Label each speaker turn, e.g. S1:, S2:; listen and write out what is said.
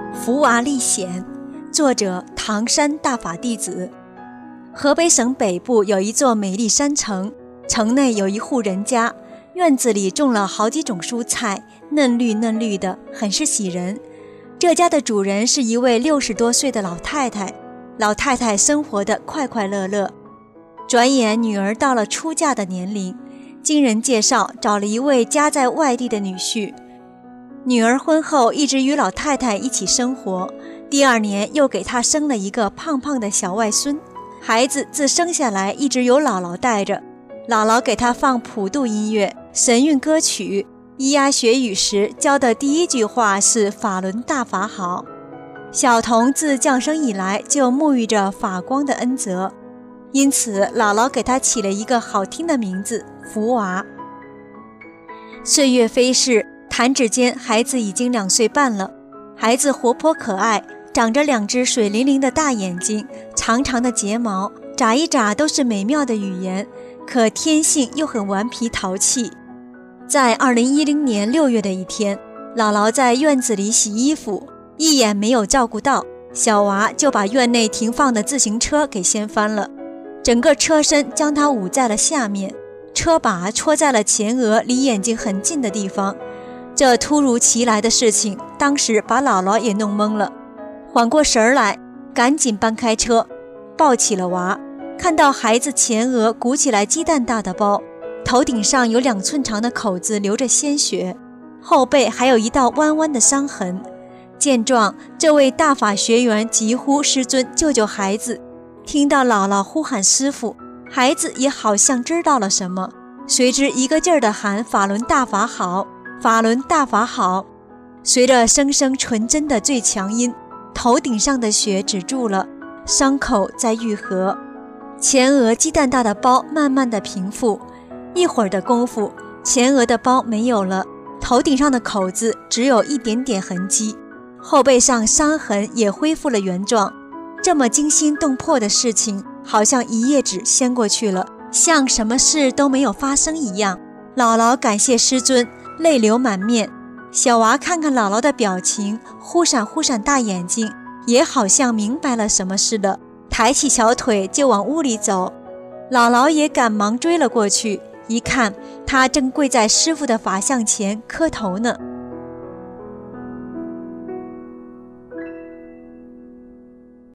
S1: 福娃历险，作者唐山大法弟子。河北省北部有一座美丽山城，城内有一户人家，院子里种了好几种蔬菜，嫩绿嫩绿的，很是喜人。这家的主人是一位60多岁的老太太，老太太生活得快快乐乐。转眼女儿到了出嫁的年龄，经人介绍找了一位家在外地的女婿。女儿婚后一直与老太太一起生活，第2年又给她生了一个胖胖的小外孙。孩子自生下来一直由姥姥带着，姥姥给他放普渡音乐、神韵歌曲，咿呀学语时教的第一句话是法轮大法好。小童自降生以来就沐浴着法光的恩泽，因此姥姥给他起了一个好听的名字福娃。岁月飞逝，弹指间孩子已经2岁半了。孩子活泼可爱，长着2只水灵灵的大眼睛，长长的睫毛，眨一眨都是美妙的语言，可天性又很顽皮淘气。在2010年6月的一天，姥姥在院子里洗衣服，一眼没有照顾到，小娃就把院内停放的自行车给掀翻了，整个车身将它捂在了下面，车把戳在了前额离眼睛很近的地方。这突如其来的事情当时把姥姥也弄懵了，缓过神来，赶紧搬开车，抱起了娃，看到孩子前额鼓起来鸡蛋大的包，头顶上有2寸长的口子流着鲜血，后背还有一道弯弯的伤痕。见状，这位大法学员急呼师尊救救孩子。听到姥姥呼喊师父，孩子也好像知道了什么，随之一个劲儿地喊法轮大法好，法轮大法好。随着声声纯真的最强音，头顶上的血止住了，伤口在愈合，前额鸡蛋大的包慢慢的平复。一会儿的功夫，前额的包没有了，头顶上的口子只有一点点痕迹，后背上伤痕也恢复了原状。这么惊心动魄的事情，好像一页纸掀过去了，像什么事都没有发生一样。姥姥感谢师尊，泪流满面。小娃看看姥姥的表情，忽闪忽闪大眼睛，也好像明白了什么似的，抬起小腿就往屋里走。姥姥也赶忙追了过去，一看他正跪在师父的法像前磕头呢。